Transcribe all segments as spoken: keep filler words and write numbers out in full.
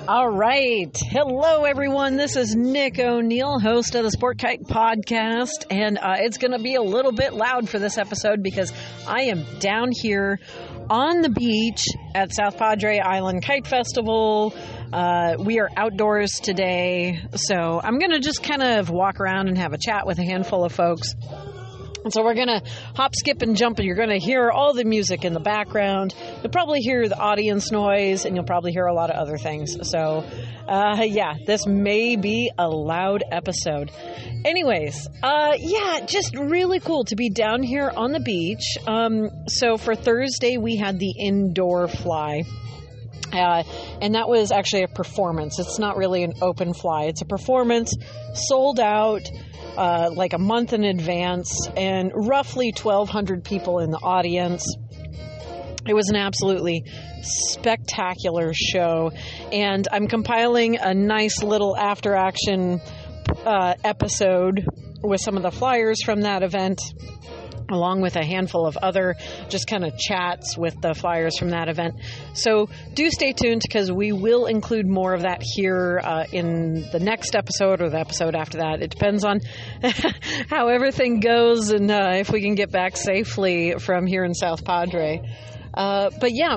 All right. Hello, everyone. This is Nick O'Neill, host of the Sport Kite Podcast, and uh, it's going to be a little bit loud for this episode because I am down here on the beach at South Padre Island Kite Festival. Uh, we are outdoors today, so I'm going to just kind of walk around and have a chat with a handful of folks. And so we're going to hop, skip, and jump, and you're going to hear all the music in the background. You'll probably hear the audience noise, and you'll probably hear a lot of other things. So, uh, yeah, this may be a loud episode. Anyways, uh, yeah, just really cool to be down here on the beach. Um, so for Thursday, we had the indoor fly. Uh, and that was actually a performance. It's not really an open fly. It's a performance, sold out. Uh, like a month in advance, and roughly twelve hundred people in the audience. It was an absolutely spectacular show, and I'm compiling a nice little after-action uh, episode with some of the flyers from that event, along with a handful of other just kind of chats with the flyers from that event. So do stay tuned because we will include more of that here uh, in the next episode or the episode after that. It depends on how everything goes and uh, if we can get back safely from here in South Padre. Uh, but yeah.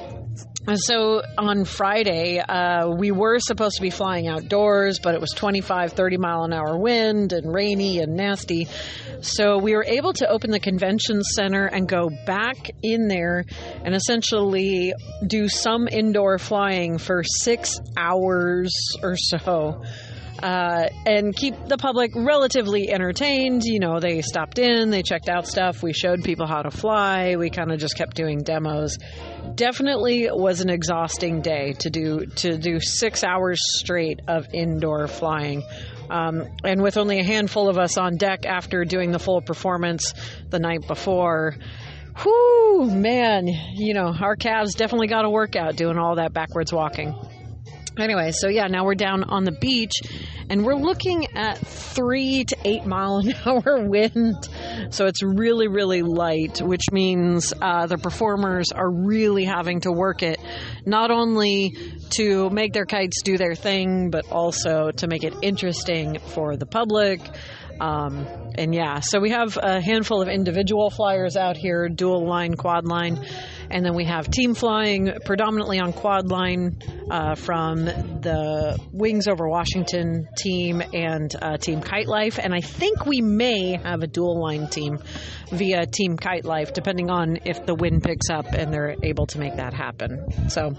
So on Friday, uh, we were supposed to be flying outdoors, but it was twenty-five, thirty mile an hour wind and rainy and nasty. So we were able to open the convention center and go back in there and essentially do some indoor flying for six hours or so. Uh, and keep the public relatively entertained. You know, they stopped in, they checked out stuff, we showed people how to fly, we kind of just kept doing demos. Definitely was an exhausting day to do to do six hours straight of indoor flying. Um, and with only a handful of us on deck after doing the full performance the night before, whoo, man, you know, our calves definitely got a workout doing all that backwards walking. Anyway, so yeah, now we're down on the beach, and we're looking at three to eight mile an hour wind. So it's really, really light, which means uh, the performers are really having to work it, not only to make their kites do their thing, but also to make it interesting for the public. Um, and yeah, so we have a handful of individual flyers out here, dual line, quad line. And then we have team flying predominantly on quad line uh, from the Wings Over Washington team and uh, Team Kite Life. And I think we may have a dual line team via Team Kite Life, depending on if the wind picks up and they're able to make that happen. So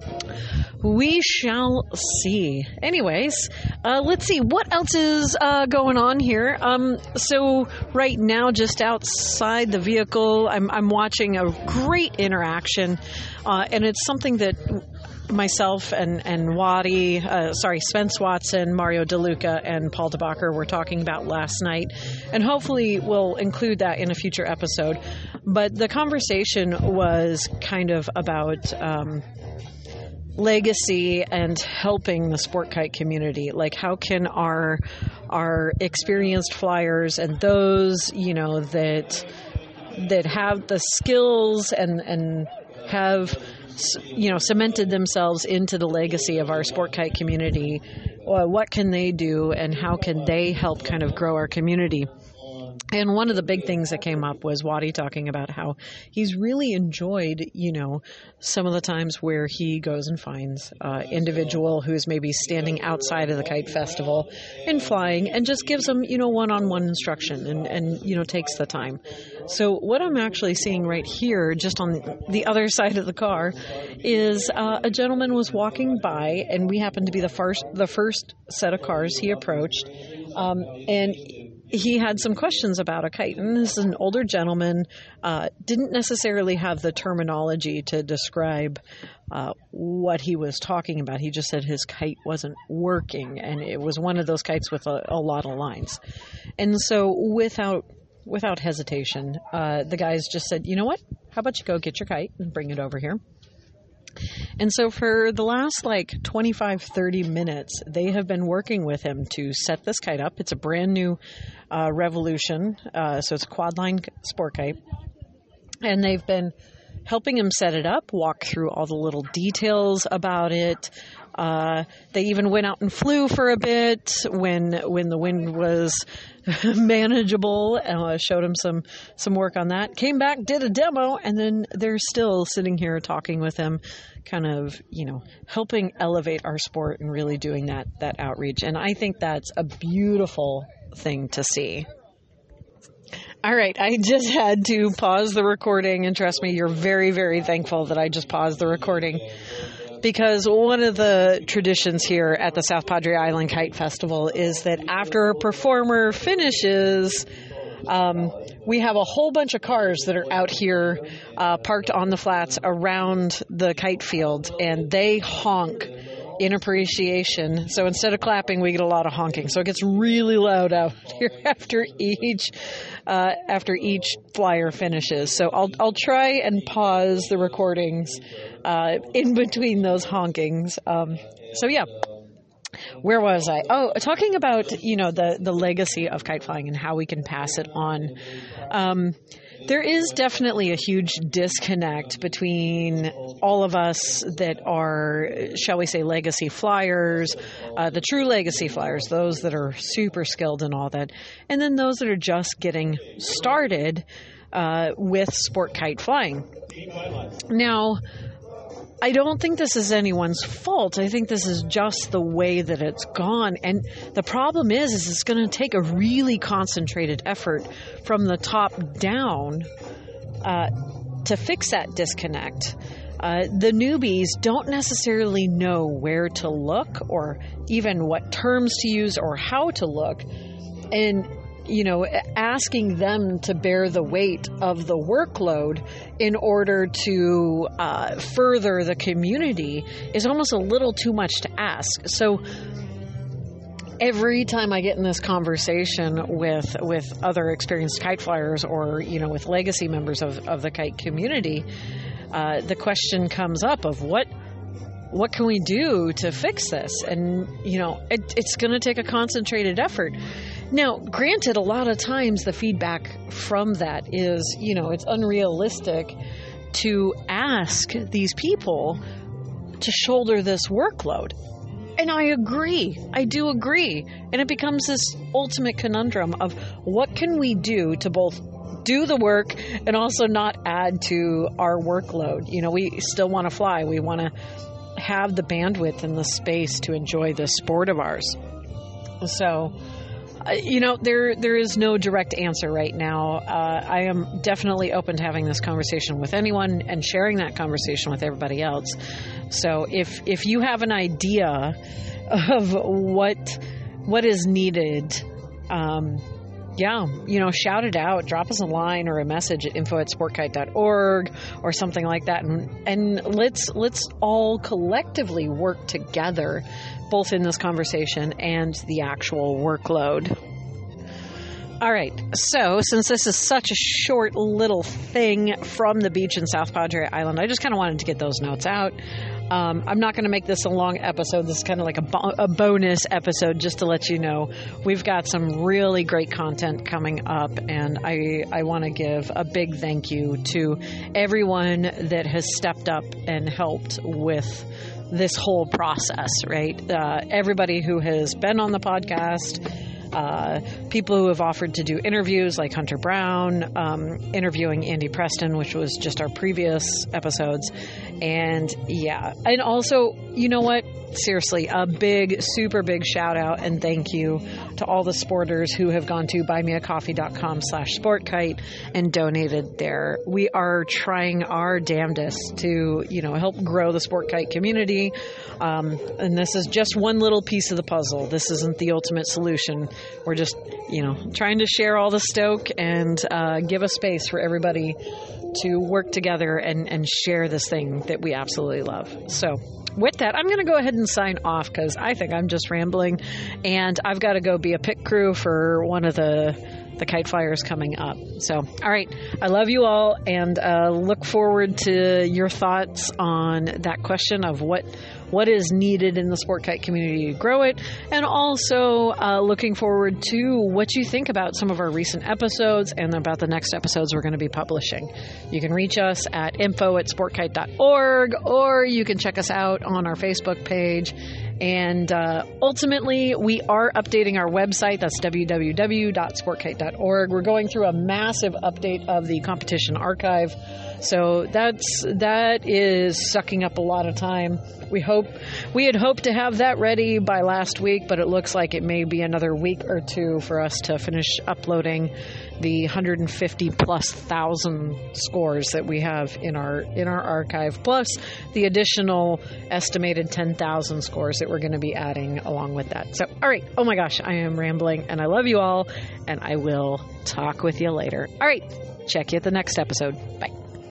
we shall see. Anyways, uh, let's see what else is uh, going on here. Um, so right now, just outside the vehicle, I'm, I'm watching a great interaction, uh, and it's something that myself and, and Waddy, uh, sorry, Spence Watson, Mario DeLuca, and Paul DeBacher were talking about last night, and hopefully we'll include that in a future episode. But the conversation was kind of about um, legacy and helping the sport kite community. Like, how can our our experienced flyers and those, you know, that that have the skills and and have, you know, cemented themselves into the legacy of our sport kite community, well, what can they do and how can they help kind of grow our community? And one of the big things that came up was Waddy talking about how he's really enjoyed, you know, some of the times where he goes and finds uh individual who's maybe standing outside of the kite festival and flying and just gives them, you know, one-on-one instruction and, and, you know, takes the time. So what I'm actually seeing right here, just on the other side of the car, is uh, a gentleman was walking by, and we happened to be the first, the first set of cars he approached. Um, and he had some questions about a kite, and this is an older gentleman, uh, didn't necessarily have the terminology to describe uh, what he was talking about. He just said his kite wasn't working, and it was one of those kites with a, a lot of lines. And so without without hesitation, uh, the guys just said, you know what, how about you go get your kite and bring it over here. And so for the last like twenty-five, thirty minutes, they have been working with him to set this kite up. It's a brand new uh, Revolution. Uh, so it's a quad line sport kite. And they've been helping him set it up, walk through all the little details about it. Uh, they even went out and flew for a bit when when the wind was manageable. Uh, showed him some some work on that. Came back, did a demo, and then they're still sitting here talking with him, kind of, you know, helping elevate our sport and really doing that that outreach. And I think that's a beautiful thing to see. All right, I just had to pause the recording, and trust me, you're very, very thankful that I just paused the recording, because one of the traditions here at the South Padre Island Kite Festival is that after a performer finishes, um, we have a whole bunch of cars that are out here uh, parked on the flats around the kite field, and they honk in appreciation. So instead of clapping, we get a lot of honking. So it gets really loud out here after each uh, after each flyer finishes. So I'll I'll try and pause the recordings uh, in between those honkings. Um, so yeah. Where was I? Oh, talking about, you know, the, the legacy of kite flying and how we can pass it on. Um, there is definitely a huge disconnect between all of us that are, shall we say, legacy flyers, uh, the true legacy flyers, those that are super skilled and all that, and then those that are just getting started uh, with sport kite flying. Now, I don't think this is anyone's fault. I think this is just the way that it's gone. And the problem is, is it's going to take a really concentrated effort from the top down uh, to fix that disconnect. Uh, the newbies don't necessarily know where to look or even what terms to use or how to look. And you know, asking them to bear the weight of the workload in order to uh, further the community is almost a little too much to ask. So every time I get in this conversation with with other experienced kite flyers or, you know, with legacy members of, of the kite community, uh, the question comes up of what what can we do to fix this? And, you know, it, it's going to take a concentrated effort. Now, granted, a lot of times the feedback from that is, you know, it's unrealistic to ask these people to shoulder this workload. And I agree. I do agree. And it becomes this ultimate conundrum of what can we do to both do the work and also not add to our workload. You know, we still want to fly. We want to have the bandwidth and the space to enjoy this sport of ours. So, uh, you know, there there is no direct answer right now. Uh, I am definitely open to having this conversation with anyone and sharing that conversation with everybody else. So if if you have an idea of what what is needed, um, yeah, you know, shout it out, drop us a line or a message at info at sportkite dot org or something like that. And, and let's, let's all collectively work together, both in this conversation and the actual workload. All right. So since this is such a short little thing from the beach in South Padre Island, I just kind of wanted to get those notes out. Um, I'm not going to make this a long episode. This is kind of like a, bo- a bonus episode just to let you know we've got some really great content coming up, and I, I want to give a big thank you to everyone that has stepped up and helped with this whole process, right? Uh, everybody who has been on the podcast, Uh, people who have offered to do interviews like Hunter Brown, um, interviewing Andy Preston, which was just our previous episodes. And yeah, and also, you know what? Seriously, a big, super big shout out and thank you to all the sporters who have gone to buymeacoffee.com slash sportkite and donated there. We are trying our damnedest to, you know, help grow the sport kite community. Um, and this is just one little piece of the puzzle. This isn't the ultimate solution. We're just, you know, trying to share all the stoke and uh, give a space for everybody to work together and, and share this thing that we absolutely love. So with that, I'm going to go ahead and sign off because I think I'm just rambling, and I've got to go be a pit crew for one of the the kite flyers coming up. So, all right, I love you all, and uh, look forward to your thoughts on that question of what what is needed in the Sport Kite community to grow it, and also uh, looking forward to what you think about some of our recent episodes and about the next episodes we're going to be publishing. You can reach us at info at sport kite dot org, or you can check us out on our Facebook page. And uh, ultimately, we are updating our website. That's w w w dot sport kite dot org. We're going through a massive update of the competition archive. So that's that is sucking up a lot of time. We hope we had hoped to have that ready by last week, but it looks like it may be another week or two for us to finish uploading the one hundred fifty plus thousand scores that we have in our in our archive, plus the additional estimated ten thousand scores that we're going to be adding along with that. So, all right. Oh my gosh, I am rambling, and I love you all, and I will talk with you later. All right. Check you at the next episode. Bye.